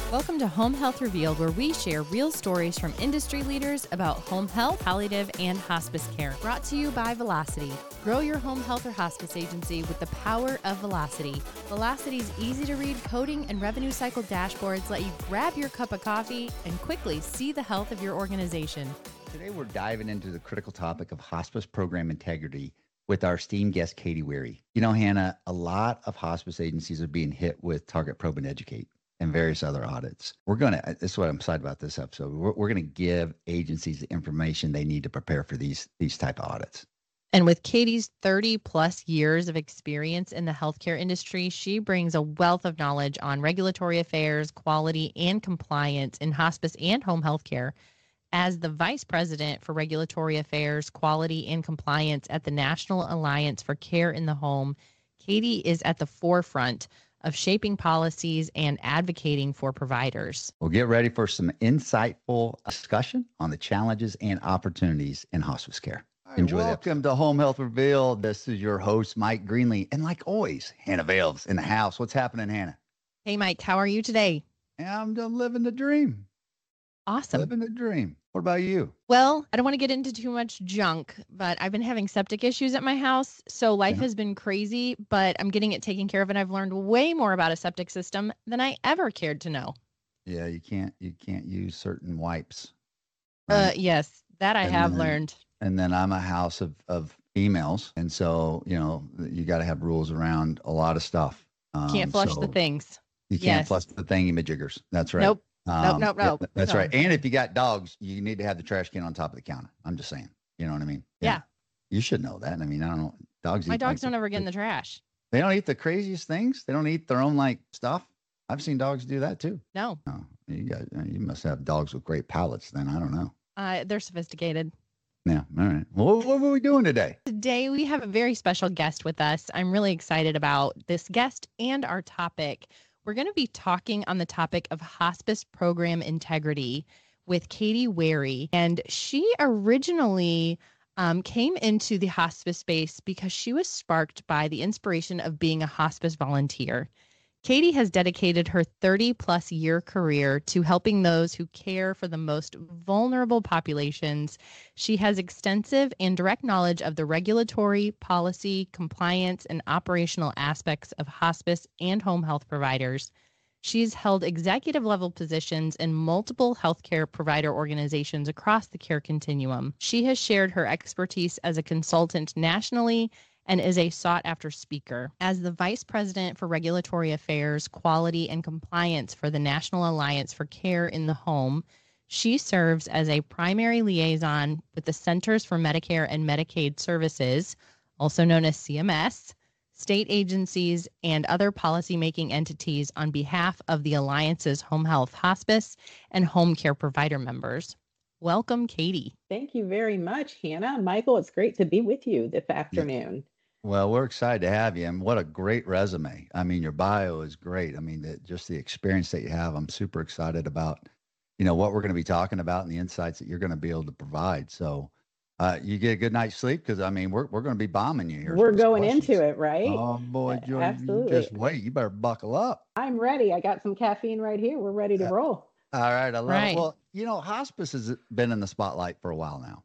Welcome to Home Health Revealed, where we share real stories from industry leaders about home health, palliative, and hospice care. Brought to you by Velocity. Grow your home health or hospice agency with the power of Velocity. Velocity's easy-to-read coding and revenue cycle dashboards let you grab your cup of coffee and quickly see the health of your organization. Today, we're diving into the critical topic of hospice program integrity with our esteemed guest, Katie Weary. You know, Hannah, a lot of hospice agencies are being hit with Target Probe and Educate and various other audits. This is what I'm excited about this episode. We're going to give agencies the information they need to prepare for these type of audits. And with Katie's 30 plus years of experience in the healthcare industry, she brings a wealth of knowledge on regulatory affairs, quality, and compliance in hospice and home healthcare. As the Vice President for Regulatory Affairs, Quality, and Compliance at the National Alliance for Care in the Home, Katie is at the forefront of shaping policies and advocating for providers. We'll get ready for some insightful discussion on the challenges and opportunities in hospice care. Right, enjoy. Welcome to Home Health Revealed. This is your host, Mike Greenlee. And like always, Hannah Vales in the house. What's happening, Hannah? Hey, Mike, how are you today? I'm living the dream. Awesome. Living the dream. What about you? Well, I don't want to get into too much junk, but I've been having septic issues at my house. So life has been crazy, but I'm getting it taken care of. And I've learned way more about a septic system than I ever cared to know. Yeah, you can't use certain wipes. Right? Yes, that I have learned. And then I'm a house of females. And so, you know, you got to have rules around a lot of stuff. Can't flush the things. You can't flush the thingy-majiggers. That's right. Nope. Nope. Yeah, that's right. And if you got dogs, you need to have the trash can on top of the counter. I'm just saying. You know what I mean? Yeah. You should know that. I mean, I don't know. My dogs don't ever get in the trash. They don't eat the craziest things. They don't eat their own stuff. I've seen dogs do that too. No. Oh, you must have dogs with great palates then. I don't know. They're sophisticated. Yeah. All right. Well, what were we doing today? Today, we have a very special guest with us. I'm really excited about this guest and our topic. We're going to be talking on the topic of hospice program integrity with Katie Weary. And she originally came into the hospice space because she was sparked by the inspiration of being a hospice volunteer. Katie has dedicated her 30-plus year career to helping those who care for the most vulnerable populations. She has extensive and direct knowledge of the regulatory, policy, compliance, and operational aspects of hospice and home health providers. She's held executive-level positions in multiple healthcare provider organizations across the care continuum. She has shared her expertise as a consultant nationally and is a sought-after speaker. As the Vice President for Regulatory Affairs, Quality, and Compliance for the National Alliance for Care in the Home, she serves as a primary liaison with the Centers for Medicare and Medicaid Services, also known as CMS, state agencies, and other policymaking entities on behalf of the Alliance's home health, hospice, and home care provider members. Welcome, Katie. Thank you very much, Hannah. Michael, it's great to be with you this afternoon. Well, we're excited to have you, and what a great resume. I mean, your bio is great. I mean, just the experience that you have, I'm super excited about, what we're going to be talking about and the insights that you're going to be able to provide. So you get a good night's sleep because, I mean, we're going to be bombing you here. We're going into it, right? Oh, boy, absolutely. You just wait. You better buckle up. I'm ready. I got some caffeine right here. We're ready to roll. All right. I love it. Well, hospice has been in the spotlight for a while now.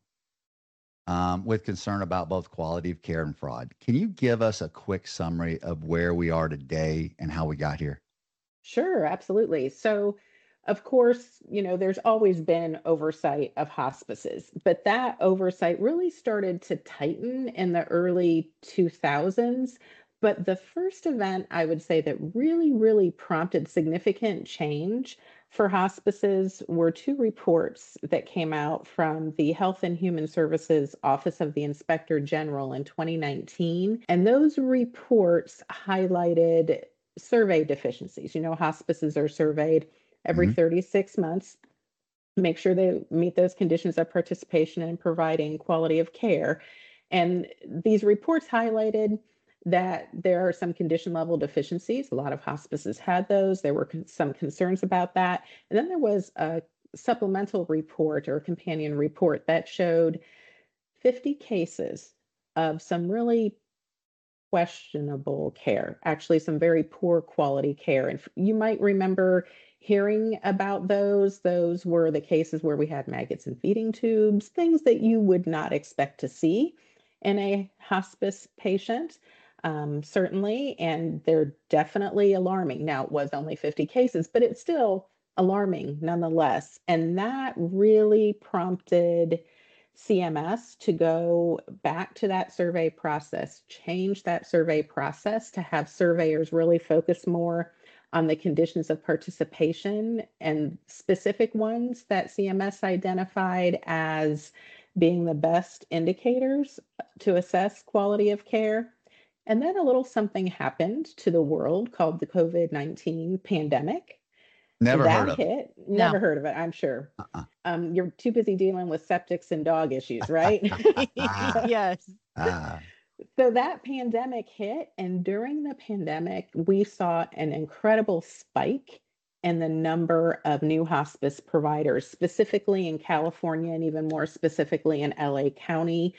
With concern about both quality of care and fraud. Can you give us a quick summary of where we are today and how we got here? Sure, absolutely. So, of course, there's always been oversight of hospices, but that oversight really started to tighten in the early 2000s. But the first event I would say that really, really prompted significant change for hospices were two reports that came out from the Health and Human Services Office of the Inspector General in 2019. And those reports highlighted survey deficiencies. Hospices are surveyed every 36 months, make sure they meet those conditions of participation in providing quality of care. And these reports highlighted that there are some condition level deficiencies. A lot of hospices had those. There were some concerns about that. And then there was a supplemental report or companion report that showed 50 cases of some really questionable care, actually some very poor quality care. And you might remember hearing about those. Those were the cases where we had maggots in feeding tubes, things that you would not expect to see in a hospice patient, certainly. And they're definitely alarming. Now, it was only 50 cases, but it's still alarming nonetheless. And that really prompted CMS to go back to that survey process, change that survey process to have surveyors really focus more on the conditions of participation and specific ones that CMS identified as being the best indicators to assess quality of care. And then a little something happened to the world called the COVID-19 pandemic. Never heard That of it. hit, No. never heard of it, I'm sure. Uh-uh. You're too busy dealing with septics and dog issues, right? Yes. Ah, So that pandemic hit, and during the pandemic, we saw an incredible spike in the number of new hospice providers, specifically in California and even more specifically in LA County.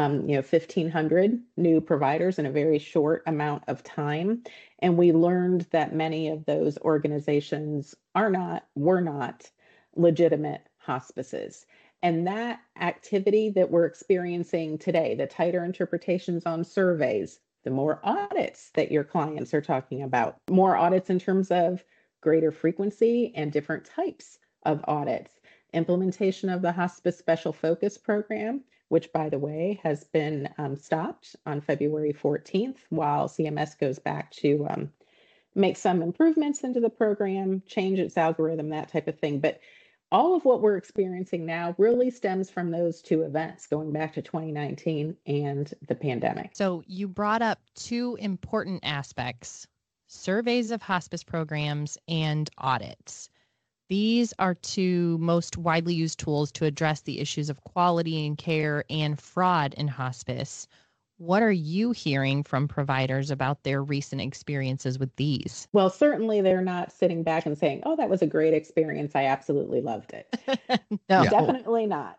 1,500 new providers in a very short amount of time. And we learned that many of those organizations were not legitimate hospices. And that activity that we're experiencing today, the tighter interpretations on surveys, the more audits that your clients are talking about, more audits in terms of greater frequency and different types of audits, implementation of the hospice special focus program, which, by the way, has been stopped on February 14th while CMS goes back to make some improvements into the program, change its algorithm, that type of thing. But all of what we're experiencing now really stems from those two events going back to 2019 and the pandemic. So you brought up two important aspects: surveys of hospice programs and audits. These are two most widely used tools to address the issues of quality in care and fraud in hospice. What are you hearing from providers about their recent experiences with these? Well, certainly they're not sitting back and saying, oh, that was a great experience. I absolutely loved it. No. Yeah. Definitely not.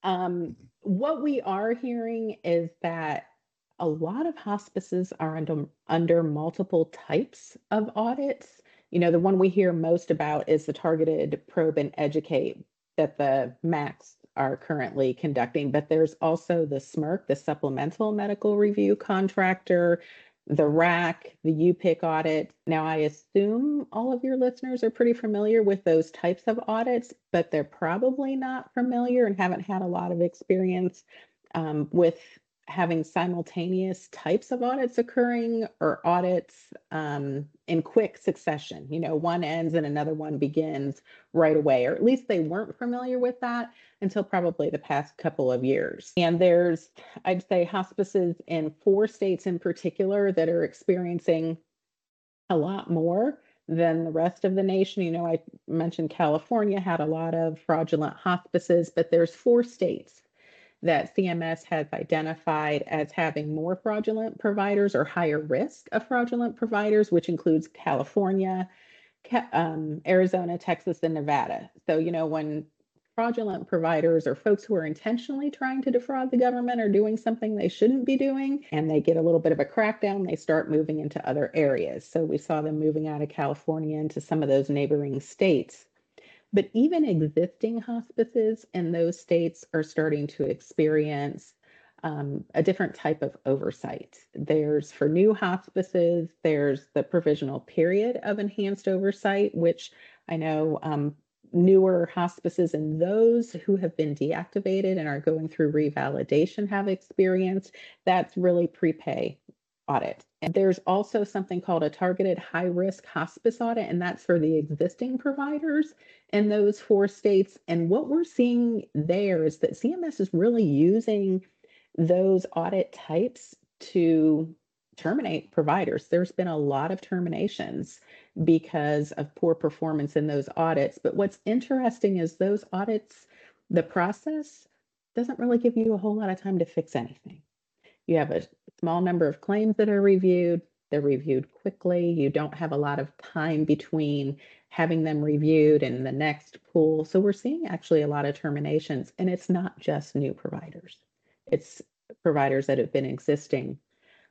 What we are hearing is that a lot of hospices are under multiple types of audits. The one we hear most about is the targeted probe and educate that the MACs are currently conducting, but there's also the SMRC, the Supplemental Medical Review Contractor, the RAC, the UPIC audit. Now, I assume all of your listeners are pretty familiar with those types of audits, but they're probably not familiar and haven't had a lot of experience with having simultaneous types of audits occurring or audits in quick succession. One ends and another one begins right away, or at least they weren't familiar with that until probably the past couple of years. And there's, I'd say, hospices in 4 states in particular that are experiencing a lot more than the rest of the nation. I mentioned California had a lot of fraudulent hospices, but there's 4 states that CMS has identified as having more fraudulent providers or higher risk of fraudulent providers, which includes California, Arizona, Texas, and Nevada. So, when fraudulent providers or folks who are intentionally trying to defraud the government are doing something they shouldn't be doing, and they get a little bit of a crackdown, they start moving into other areas. So we saw them moving out of California into some of those neighboring states. But even existing hospices in those states are starting to experience a different type of oversight. There's, for new hospices, there's the provisional period of enhanced oversight, which I know newer hospices and those who have been deactivated and are going through revalidation have experienced. That's really prepay audit. And there's also something called a targeted high risk hospice audit, and that's for the existing providers in those 4 states. And what we're seeing there is that CMS is really using those audit types to terminate providers. There's been a lot of terminations because of poor performance in those audits. But what's interesting is those audits, the process doesn't really give you a whole lot of time to fix anything. You have a small number of claims that are reviewed. They're reviewed quickly. You don't have a lot of time between having them reviewed and the next pool. So we're seeing actually a lot of terminations, and it's not just new providers. It's providers that have been existing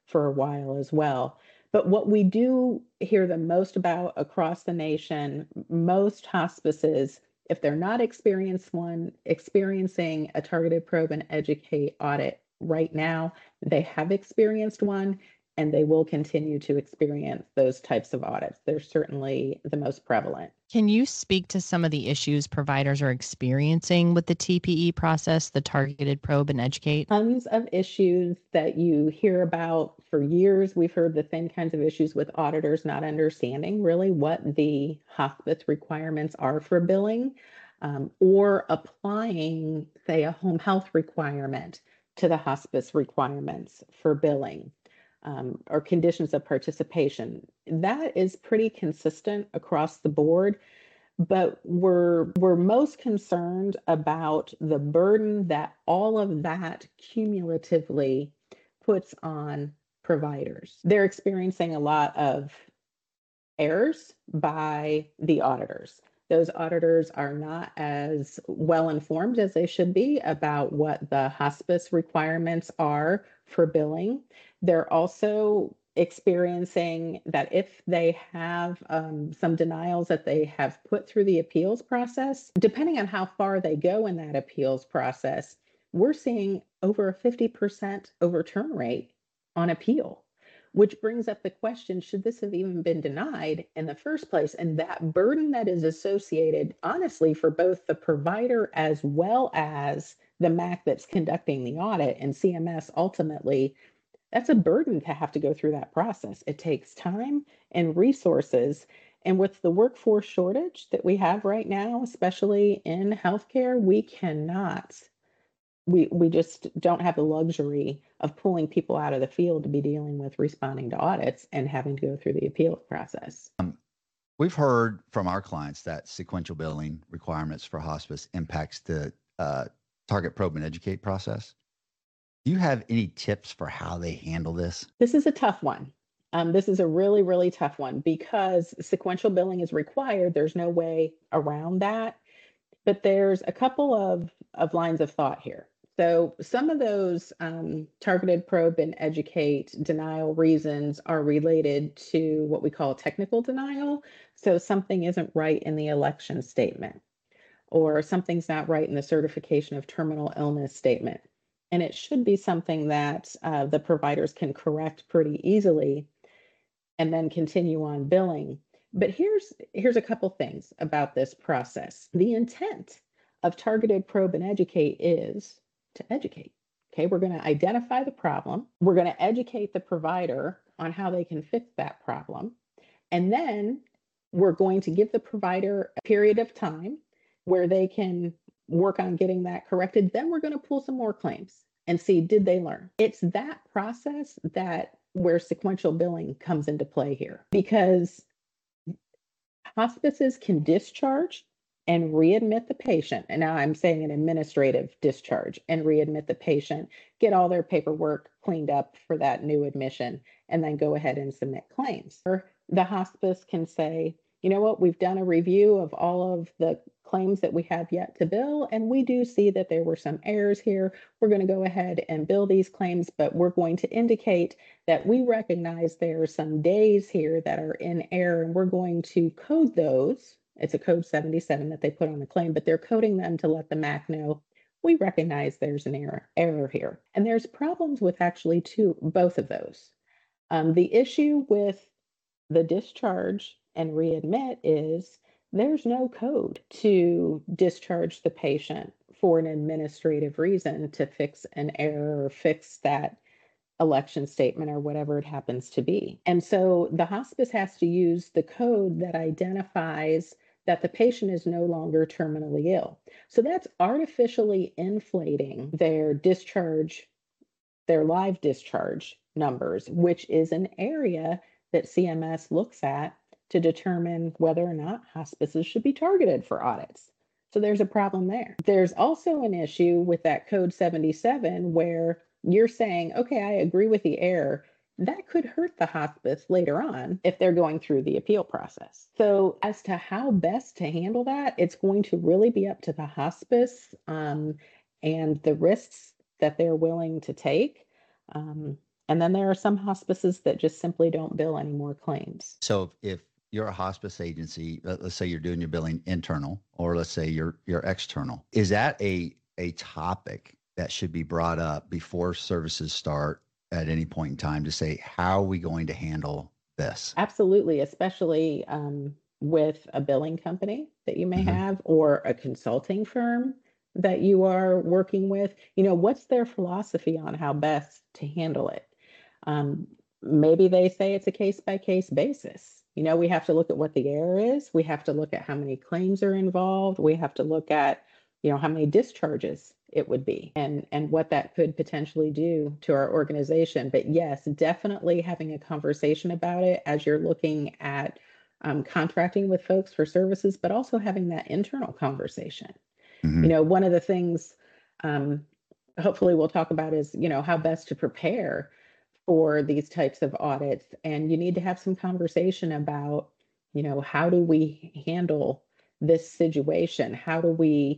for a while as well. But what we do hear the most about across the nation, most hospices, if they're not experiencing a targeted probe and educate audit right now, they have experienced one and they will continue to experience those types of audits. They're certainly the most prevalent. Can you speak to some of the issues providers are experiencing with the TPE process, the targeted probe and educate? Tons of issues that you hear about for years. We've heard the same kinds of issues with auditors not understanding really what the hospice requirements are for billing, or applying, say, a home health requirement to the hospice requirements for billing. Or conditions of participation. That is pretty consistent across the board, but we're most concerned about the burden that all of that cumulatively puts on providers. They're experiencing a lot of errors by the auditors. Those auditors are not as well informed as they should be about what the hospice requirements are for billing. They're also experiencing that if they have some denials that they have put through the appeals process, depending on how far they go in that appeals process, we're seeing over a 50% overturn rate on appeal, which brings up the question, should this have even been denied in the first place? And that burden that is associated, honestly, for both the provider as well as the MAC that's conducting the audit and CMS ultimately, that's a burden to have to go through that process. It takes time and resources. And with the workforce shortage that we have right now, especially in healthcare, we just don't have the luxury of pulling people out of the field to be dealing with responding to audits and having to go through the appeals process. We've heard from our clients that sequential billing requirements for hospice impacts the target probe and educate process. Do you have any tips for how they handle this? This is a tough one. This is a really, really tough one because sequential billing is required. There's no way around that. But there's a couple of lines of thought here. So some of those targeted probe and educate denial reasons are related to what we call technical denial. So something isn't right in the election statement, or something's not right in the certification of terminal illness statement. And it should be something that the providers can correct pretty easily and then continue on billing. But here's a couple things about this process. The intent of targeted probe and educate is to educate. Okay, we're going to identify the problem. We're going to educate the provider on how they can fix that problem. And then we're going to give the provider a period of time where they can work on getting that corrected. Then we're going to pull some more claims and see, did they learn? It's that process where sequential billing comes into play here, because hospices can discharge and readmit the patient. And now I'm saying an administrative discharge and readmit the patient, get all their paperwork cleaned up for that new admission, and then go ahead and submit claims. Or the hospice can say, you know what, we've done a review of all of the claims that we have yet to bill, and we do see that there were some errors here. We're going to go ahead and bill these claims, but we're going to indicate that we recognize there are some days here that are in error, and we're going to code those. It's a code 77 that they put on the claim, but they're coding them to let the MAC know we recognize there's an error here. And there's problems with actually both of those. The issue with the discharge and readmit is there's no code to discharge the patient for an administrative reason to fix an error or fix that election statement or whatever it happens to be. And so the hospice has to use the code that identifies that the patient is no longer terminally ill. So that's artificially inflating their live discharge numbers, which is an area that CMS looks at to determine whether or not hospices should be targeted for audits. So there's a problem there. There's also an issue with that code 77 where you're saying, okay, I agree with the error. That could hurt the hospice later on if they're going through the appeal process. So as to how best to handle that, it's going to really be up to the hospice and the risks that they're willing to take. And then there are some hospices that just simply don't bill any more claims. So if you're a hospice agency, let's say you're doing your billing internal, or let's say you're external, is that a topic that should be brought up before services start at any point in time to say, how are we going to handle this? Absolutely, especially with a billing company that you may Hmm. have or a consulting firm that you are working with. What's their philosophy on how best to handle it? Um, Maybe they say it's a case by case basis. We have to look at what the error is. We have to look at how many claims are involved. We have to look at, how many discharges it would be and what that could potentially do to our organization. But yes, definitely having a conversation about it as you're looking at contracting with folks for services, but also having that internal conversation. Hmm. One of the things um, hopefully we'll talk about is, how best to prepare for these types of audits. And you need to have some conversation about, how do we handle this situation? How do we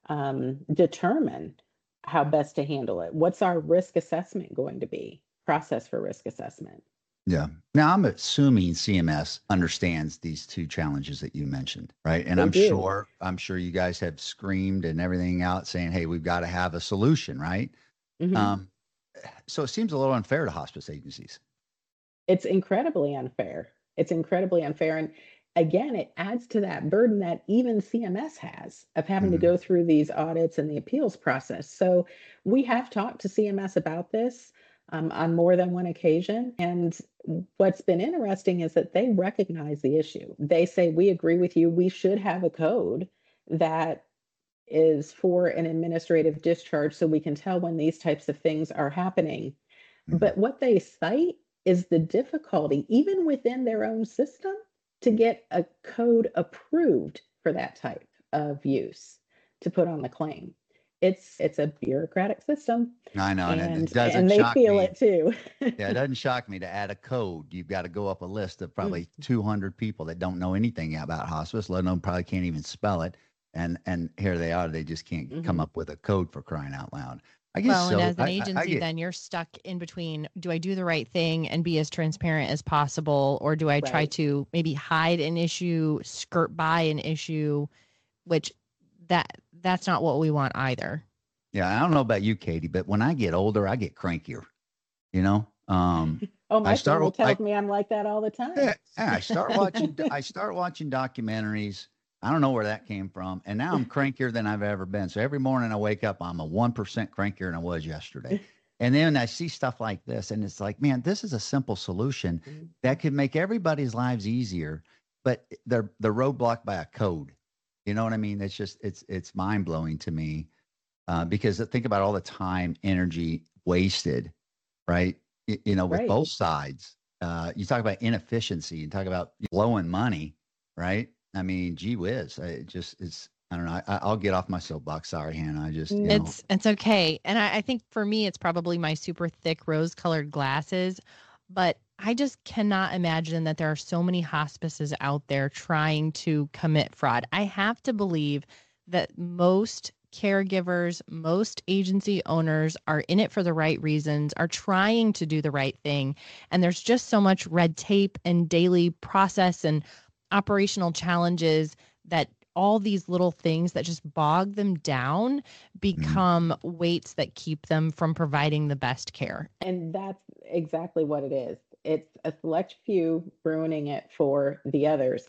determine how best to handle it? What's our risk assessment going to be? Process for risk assessment. Yeah. Now I'm assuming CMS understands these two challenges that you mentioned, right? And They do. I'm sure you guys have screamed and everything out saying, "Hey, we've got to have a solution," right? Mhm. Um, so it seems a little unfair to hospice agencies. It's incredibly unfair. It's incredibly unfair. And again, it adds to that burden that even CMS has of having to Hmm. go through these audits and the appeals process. So we have talked to CMS about this on more than one occasion. And what's been interesting is that they recognize the issue. They say, we agree with you. We should have a code that is for an administrative discharge so we can tell when these types of things are happening. Hmm. But what they cite is the difficulty, even within their own system, to get a code approved for that type of use to put on the claim. It's a bureaucratic system, I know, and it doesn't and they shock feel me. it too. Yeah, it doesn't shock me to add a code. You've got to go up a list of Mm, probably 200 people that don't know anything about hospice, let alone probably can't even spell it. And here they are. They just can't come mhm. up with a code for crying out loud. I guess Well, and so. as an I agency, get, then you're stuck in between, do I do the right thing and be as transparent as possible, or do I try Right. to maybe hide an issue, skirt by an issue, which that's not what we want either. yeah, I don't know about you, Katie, but when I get older, I get crankier, you know? Oh, I my family start, tells me I'm like that all the time. yeah, I start watching documentaries. I don't know where that came from. And now I'm crankier than I've ever been. So every morning I wake up, I'm a 1% crankier than I was yesterday. And then I see stuff like this and it's like, man, this is a simple solution that could make everybody's lives easier, but they're roadblocked by a code. You know what I mean? It's mind blowing to me because think about all the time, energy wasted, right? With Right. both sides. You talk about inefficiency, you talk about blowing money, right? I mean, gee whiz, it's I don't know. I'll get off my soapbox. Sorry, Hannah. I just It's okay. And I think for me, it's probably my super thick rose colored glasses, but I just cannot imagine that there are so many hospices out there trying to commit fraud. I have to believe that most caregivers, most agency owners are in it for the right reasons, are trying to do the right thing. And there's just so much red tape and daily process and operational challenges that all these little things that just bog them down mm, become weights that keep them from providing the best care. And that's exactly what it is. It's a select few ruining it for the others.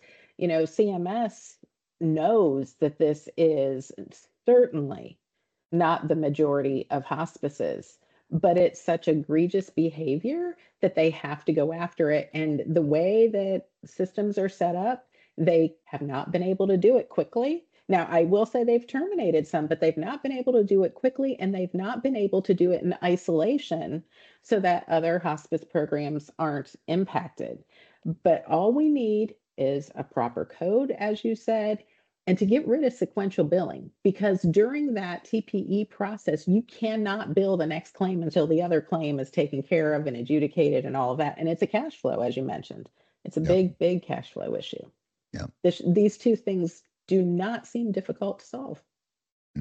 CMS knows that this is certainly not the majority of hospices, but it's such egregious behavior that they have to go after it. And the way that systems are set up, they have not been able to do it quickly. Now, I will say they've terminated some, but they've not been able to do it quickly and they've not been able to do it in isolation so that other hospice programs aren't impacted. But all we need is a proper code, as you said, and to get rid of sequential billing, because during that TPE process, you cannot bill the next claim until the other claim is taken care of and adjudicated and all of that. And it's a cash flow, as you mentioned. It's a yep, big, big cash flow issue. yep. These two things do not seem difficult to solve. Hmm.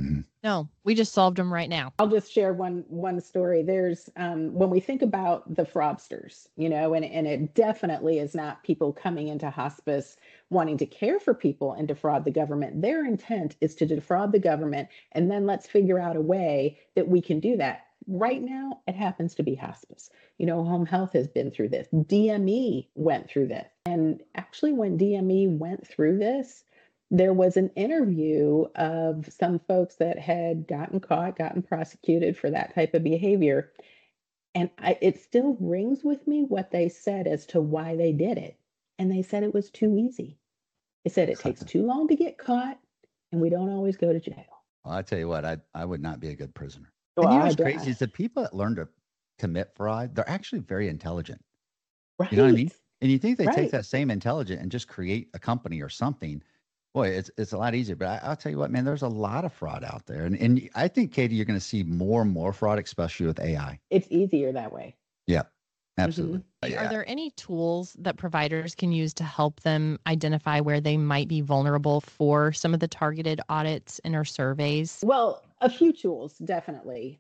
No, we just solved them right now. I'll just share one story. There's when we think about the fraudsters, and it definitely is not people coming into hospice wanting to care for people and defraud the government. Their intent is to defraud the government, and then let's figure out a way that we can do that. Right now, it happens to be hospice. Home health has been through this. DME went through this. And actually, when DME went through this, there was an interview of some folks that had gotten prosecuted for that type of behavior. And it still rings with me what they said as to why they did it. And they said it was too easy. They said it takes too long to get caught, and we don't always go to jail. Well, I tell you what, I would not be a good prisoner. Well, And what's crazy is the people that learn to commit fraud, they're actually very intelligent. Right. You know what I mean? And you think they Right. take that same intelligence and just create a company or something. Boy, it's a lot easier. But I'll tell you what, man, there's a lot of fraud out there. And I think, Katie, you're going to see more and more fraud, especially with AI. It's easier that way. Yeah, absolutely. Are there any tools that providers can use to help them identify where they might be vulnerable for some of the targeted audits in our surveys? Well, a few tools, definitely.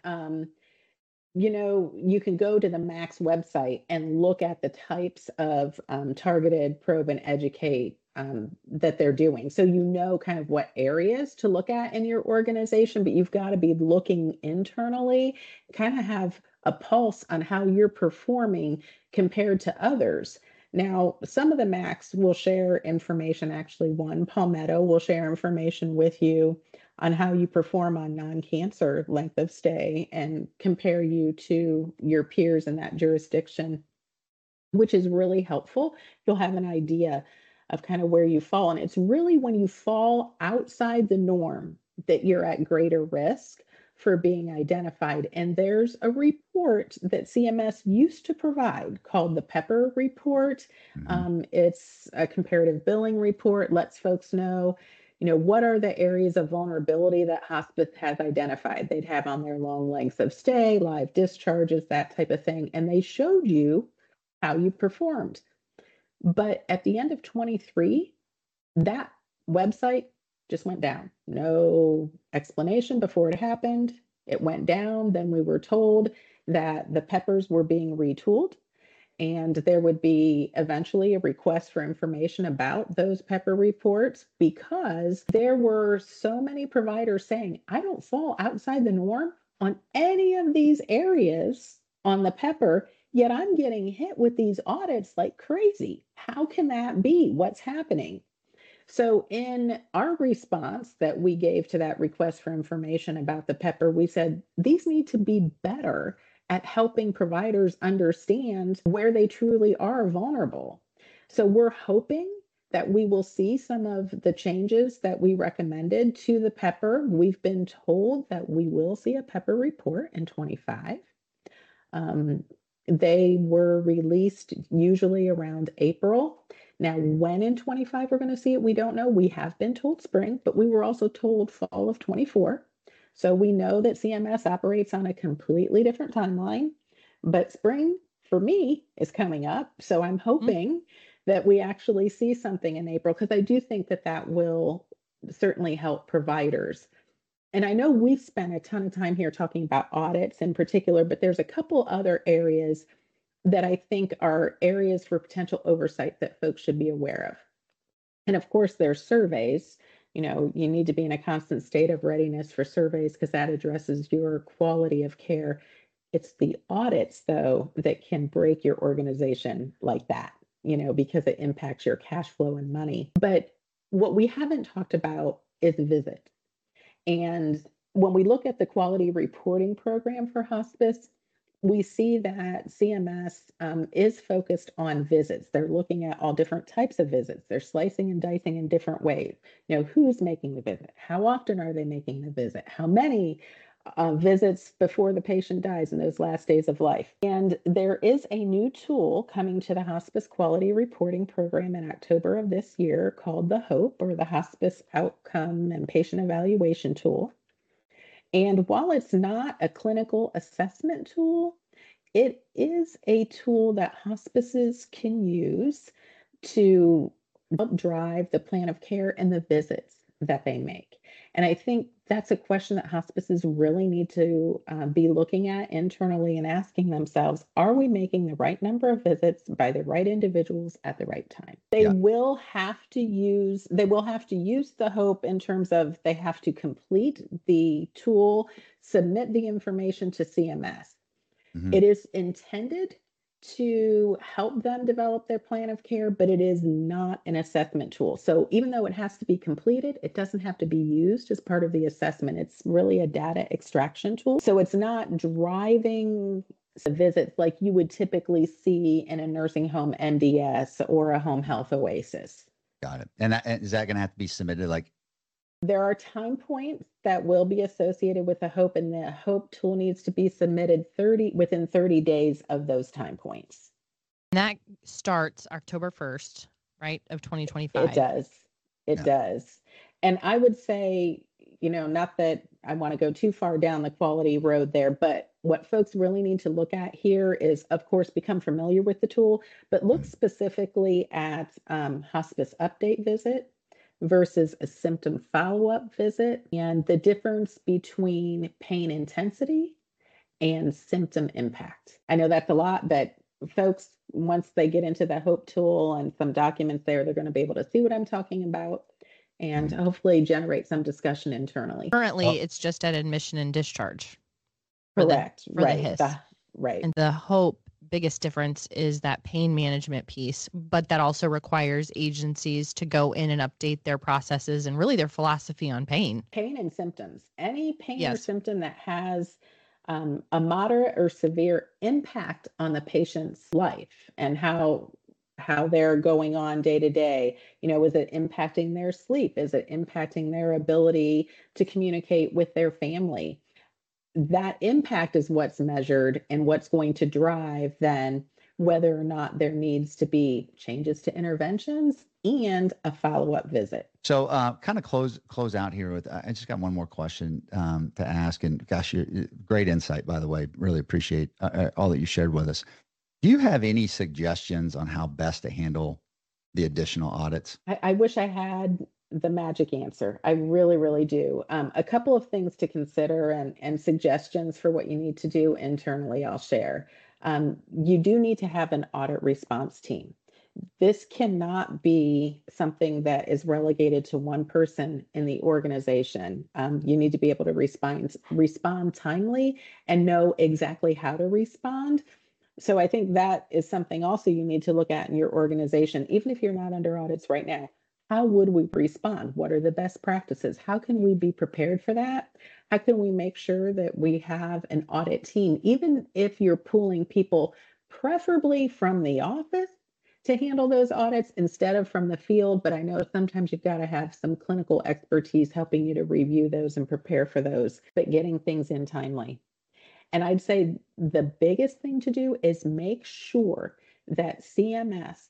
You can go to the MACS website and look at the types of targeted probe and educate that they're doing. So kind of what areas to look at in your organization, but you've got to be looking internally, kind of have a pulse on how you're performing compared to others. Now, some of the MACs will share information. Actually, one, Palmetto, will share information with you on how you perform on non-cancer length of stay and compare you to your peers in that jurisdiction, which is really helpful. You'll have an idea of kind of where you fall. And it's really when you fall outside the norm that you're at greater risk for being identified. And there's a report that CMS used to provide called the Pepper Report. It's a comparative billing report, lets folks know, what are the areas of vulnerability that hospice has identified. They'd have on their long lengths of stay, live discharges, that type of thing. And they showed you how you performed. But at the end of 23, that website just went down. No explanation before it happened. It went down. Then we were told that the Peppers were being retooled, and there would be eventually a request for information about those Pepper reports, because there were so many providers saying, I don't fall outside the norm on any of these areas on the Pepper, yet I'm getting hit with these audits like crazy. How can that be? What's happening? So in our response that we gave to that request for information about the Pepper, we said these need to be better at helping providers understand where they truly are vulnerable. So we're hoping that we will see some of the changes that we recommended to the Pepper. We've been told that we will see a Pepper report in 25. They were released usually around April. Now, when in 25 we're going to see it, we don't know. We have been told spring, but we were also told fall of 24. So we know that CMS operates on a completely different timeline, but spring for me is coming up. So I'm hoping that we actually see something in April, because I do think that that will certainly help providers. And I know we've spent a ton of time here talking about audits in particular, but there's a couple other areas that I think are areas for potential oversight that folks should be aware of. And of course, there's surveys. You need to be in a constant state of readiness for surveys, because that addresses your quality of care. It's the audits, though, that can break your organization like that, because it impacts your cash flow and money. But what we haven't talked about is visit. And when we look at the quality reporting program for hospice, we see that CMS is focused on visits. They're looking at all different types of visits. They're slicing and dicing in different ways. Who's making the visit? How often are they making the visit? How many visits before the patient dies in those last days of life? And there is a new tool coming to the Hospice Quality Reporting Program in October of this year called the HOPE, or the Hospice Outcome and Patient Evaluation Tool. And while it's not a clinical assessment tool, it is a tool that hospices can use to help drive the plan of care and the visits that they make. And I think that's a question that hospices really need to be looking at internally and asking themselves, are we making the right number of visits by the right individuals at the right time? They Yeah. will have to use the HOPE in terms of they have to complete the tool, submit the information to CMS. Mhm. It is intended to help them develop their plan of care, but it is not an assessment tool. So even though it has to be completed, it doesn't have to be used as part of the assessment. It's really a data extraction tool. So it's not driving visits like you would typically see in a nursing home NDS or a home health oasis. Got it. And is that going to have to be submitted like? There are time points that will be associated with the HOPE, and the HOPE tool needs to be submitted within 30 days of those time points. And that starts October 1st, right, of 2025. It does. It does. And I would say, not that I want to go too far down the quality road there, but what folks really need to look at here is, of course, become familiar with the tool, but look specifically at hospice update visit versus a symptom follow-up visit, and the difference between pain intensity and symptom impact. I know that's a lot, but folks, once they get into the HOPE tool and some documents there, they're going to be able to see what I'm talking about and hopefully generate some discussion internally. Currently, it's just at admission and discharge. Correct. For the HIS. Right. And the HOPE biggest difference is that pain management piece, but that also requires agencies to go in and update their processes and really their philosophy on pain. Pain and symptoms. Any pain or symptom that has a moderate or severe impact on the patient's life and how they're going on day to day. Is it impacting their sleep? Is it impacting their ability to communicate with their family? That impact is what's measured and what's going to drive then whether or not there needs to be changes to interventions and a follow-up visit. So kind of close out here with, I just got one more question to ask. And gosh, great insight, by the way. Really appreciate all that you shared with us. Do you have any suggestions on how best to handle the additional audits? I wish I had the magic answer. I really, really do. A couple of things to consider and suggestions for what you need to do internally, I'll share. You do need to have an audit response team. This cannot be something that is relegated to one person in the organization. You need to be able to respond timely and know exactly how to respond. So I think that is something also you need to look at in your organization, even if you're not under audits right now. How would we respond? What are the best practices? How can we be prepared for that? How can we make sure that we have an audit team, even if you're pulling people preferably from the office to handle those audits instead of from the field? But I know sometimes you've got to have some clinical expertise helping you to review those and prepare for those, but getting things in timely. And I'd say the biggest thing to do is make sure that CMS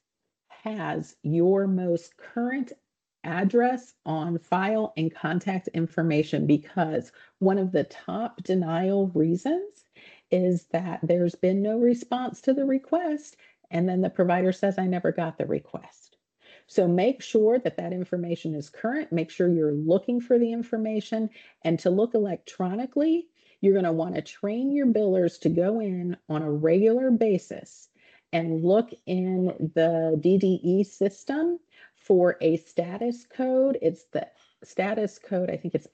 has your most current address on file and contact information, because one of the top denial reasons is that there's been no response to the request, and then the provider says, I never got the request. So make sure that that information is current. Make sure you're looking for the information, and to look electronically, you're going to want to train your billers to go in on a regular basis and look in the DDE system for a status code. It's the status code, I think it's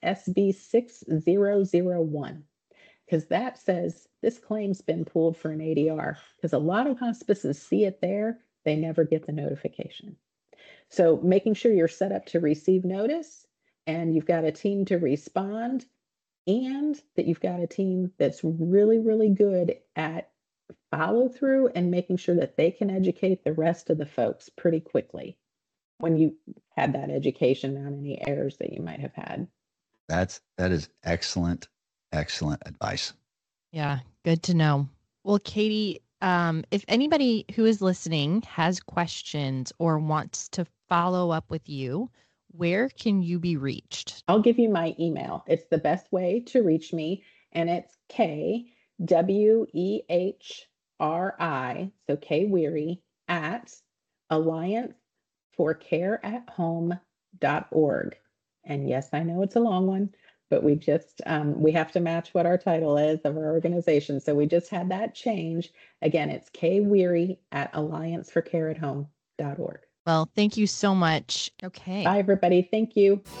SB6001, because that says this claim's been pulled for an ADR, because a lot of hospices see it there, they never get the notification. So making sure you're set up to receive notice and you've got a team to respond, and that you've got a team that's really, really good at follow through and making sure that they can educate the rest of the folks pretty quickly when you had that education on any errors that you might have had. That is excellent advice. Yeah, good to know. Well, Katie, if anybody who is listening has questions or wants to follow up with you, where can you be reached? I'll give you my email. It's the best way to reach me, and it's KWEHRI, so K Weary, at allianceforcareathome.org. And yes, I know it's a long one, but we have to match what our title is of our organization. So we just had that change. Again, it's kweary@allianceforcareathome.org. Well, thank you so much. Okay. Bye, everybody. Thank you.